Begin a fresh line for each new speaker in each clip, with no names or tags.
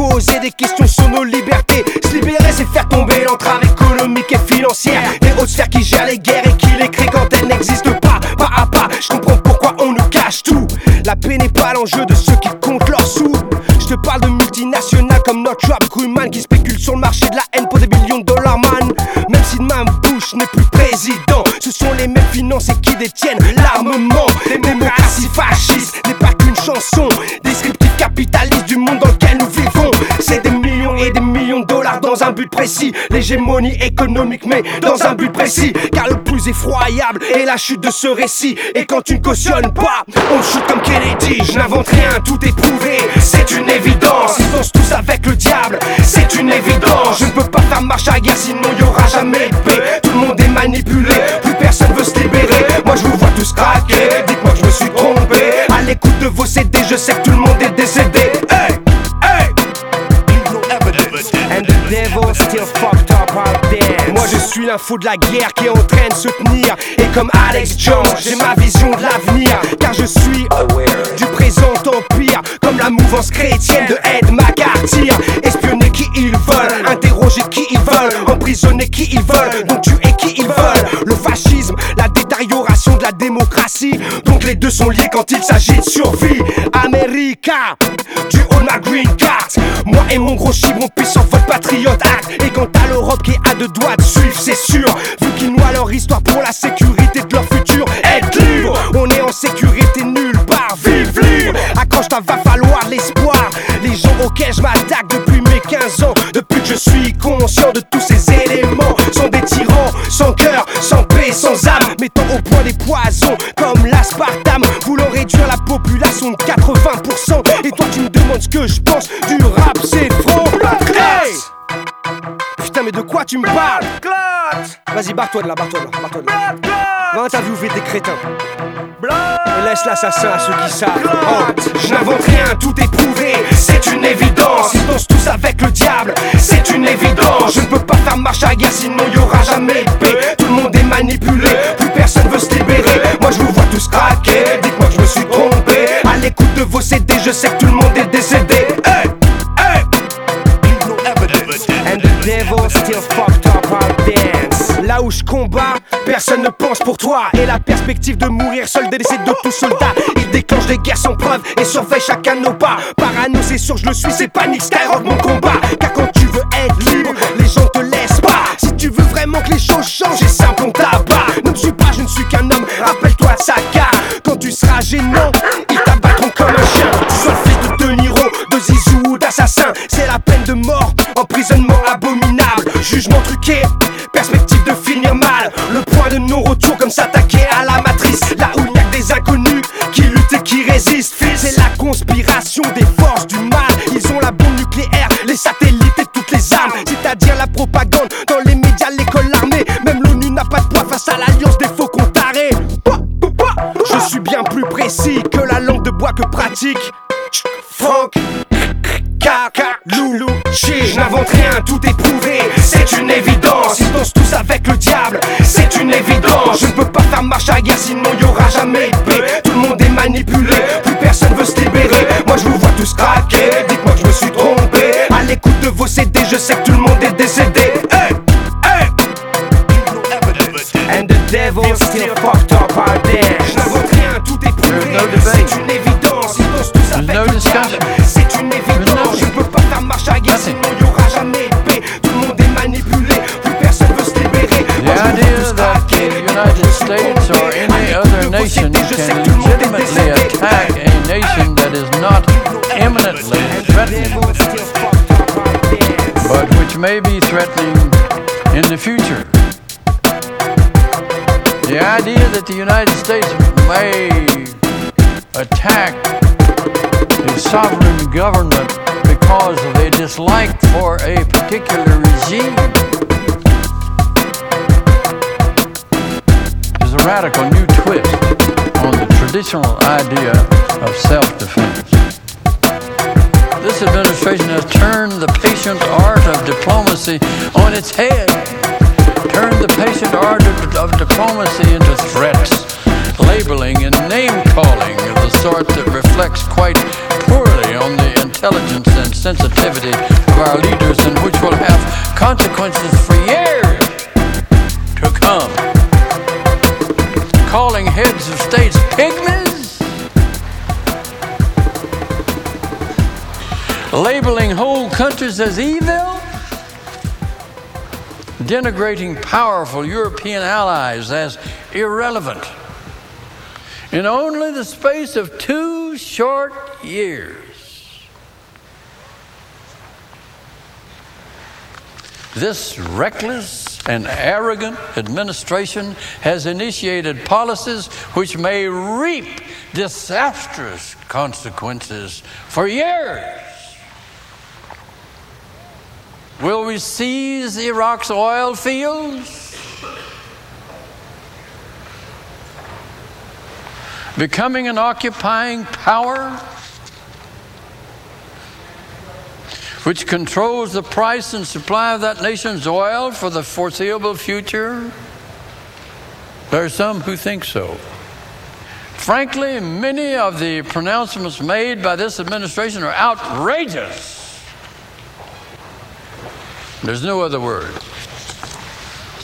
poser des questions sur nos libertés. Se libérer, c'est faire tomber l'entrave économique et financière des hautes sphères qui gèrent les guerres et qui les créent quand elles n'existent pas. Pas à pas, je comprends pourquoi on nous cache tout. La paix n'est pas l'enjeu de ceux qui comptent leurs sous. Je te parle de multinationales comme notre rap crewman qui spéculent sur le marché de la haine pour des millions de dollars, man. Même si demain Bush n'est plus président, ce sont les mêmes financiers qui détiennent l'armement. Les démocraties fascistes n'est pas qu'une chanson descriptif capitaliste du monde dans lequel nous vivons. C'est des millions et des millions de dollars dans un but précis. L'hégémonie économique mais dans un but précis. Car le plus effroyable est la chute de ce récit. Et quand tu ne cautionnes pas, on shoot comme Kennedy. Je n'invente rien, tout est prouvé, c'est une évidence. Ils dansent tous avec le diable, c'est une évidence. Je ne peux pas faire marche arrière sinon y aura jamais de paix. Tout le monde est manipulé, plus personne veut se libérer. Moi je vous vois tous craquer, dites-moi que je me suis trompé. À l'écoute de vos CD, je sais que tout le monde est décédé. Hey, hey. And the devil still fucked up our dance. Moi je suis l'info de la guerre qui est en train de se tenir. Et comme Alex Jones, j'ai ma vision de l'avenir. Car je suis du présent empire, comme la mouvance chrétienne de Ed McCarthy. Espionner qui ils veulent, interroger qui ils veulent, emprisonner qui ils veulent, donc tuer qui ils veulent. Le fascisme, la détérioration de la démocratie, donc les deux sont liés quand il s'agit de survie. America, du haut de ma green card, moi et mon gros chibre on pisse sur votre Patriot Act. Et quant à l'Europe qui est à deux doigts de suivre, c'est sûr, vu qu'ils noient leur histoire pour la sécurité de leur futur. Être libre, on est en sécurité nulle part, vive libre. Accroche-toi, va falloir de l'espoir. Les gens auxquels je m'attaque depuis mes 15 ans, depuis que je suis conscient de tous ces éléments, sont des tyrans, sans cœur, sans paix, sans âme, mettant au point des poisons comme l'aspartame, voulant réduire la population de 80%. Et toi tu me demandes ce que je pense du rap, c'est franc. Hey! Putain mais de quoi tu me parles? Vas-y barre-toi de là, barre-toi de là, barre-toi de là. Va interviewer des crétins et laisse l'assassin à ceux qui savent. Oh, je n'invente rien, tout est prouvé, c'est une évidence. Ils dansent tous avec le diable, c'est une évidence. Je ne peux pas faire marche arrière sinon y aura jamais de paix. Tout le monde est manipulé, plus personne veut se libérer. Moi je vous vois tous craquer, dites-moi que je me suis trompé. À l'écoute de vos CD, je sais que tout le monde est décédé. Hey, hey. And the devil still fucked up our dance. Là où je combats, personne ne pense pour toi. Et la perspective de mourir seul des décès de tout soldat. Il déclenche des guerres sans preuve et surveille chacun de nos pas. Parano c'est sûr je le suis, c'est panique, Skyrock mon combat. Car quand tu veux être libre, les gens te laissent pas. Si tu veux vraiment que les choses changent, c'est simple, on t'abat. Ne me suis pas, je ne suis qu'un homme, rappelle-toi de Saka. Quand tu seras gênant, ils t'abattront comme un chien. Tu sois le fils de De Niro, de Zizou ou d'assassin, c'est la peine de mort, emprisonnement abominable, jugement truqué, perspective de finir mal. Le point de non-retour comme s'attaquer à la matrice. Là où il n'y a que des inconnus qui luttent et qui résistent. C'est la conspiration des forces du mal. Ils ont la bombe nucléaire, les satellites et toutes les armes. C'est-à-dire la propagande dans les médias, l'école, l'armée. Même l'ONU n'a pas de poids face à l'alliance des faux comptes tarés. Je suis bien plus précis que la langue de bois que pratique Franck Loulou. Je n'invente rien, tout est prouvé, c'est une évidence. Ils dansent tous avec le diable, c'est une évidence. Je ne peux pas faire marche arrière sinon y aura jamais de paix. Tout le monde est manipulé, plus personne veut se libérer. Moi je vous vois tous craquer, dites-moi que je me suis trompé. À l'écoute de vos CD, je sais que tout le monde est décédé. Hey, hey. And the devil still fucked up our dance. Je n'invente rien, tout est prouvé, c'est une évidence. Ils dansent tous avec le diable, c'est une évidence. Je ne peux pas faire marche arrière sinon y aura jamais de paix. Tout le monde est manipulé, plus personne veut se libérer.
The idea that the United States or any other nation can legitimately attack a nation that is not imminently threatening, but which may be threatening in the future. The idea that the United States may attack a sovereign government because of a dislike for a particular regime is a radical new twist on the traditional idea of self-defense. This administration has turned the patient art of diplomacy on its head. Turned the patient art of diplomacy into threats, labeling and name-calling of the sort that reflects quite poorly on the intelligence and sensitivity consequences for years to come. Calling heads of states pygmies, labeling whole countries as evil, denigrating powerful European allies as irrelevant. In only the space of 2 short years, this reckless and arrogant administration has initiated policies which may reap disastrous consequences for years. Will we seize Iraq's oil fields? Becoming an occupying power which controls the price and supply of that nation's oil for the foreseeable future? There are some who think so. Frankly, many of the pronouncements made by this administration are outrageous. There's no other word.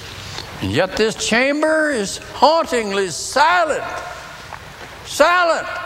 And yet this chamber is hauntingly silent. Silent.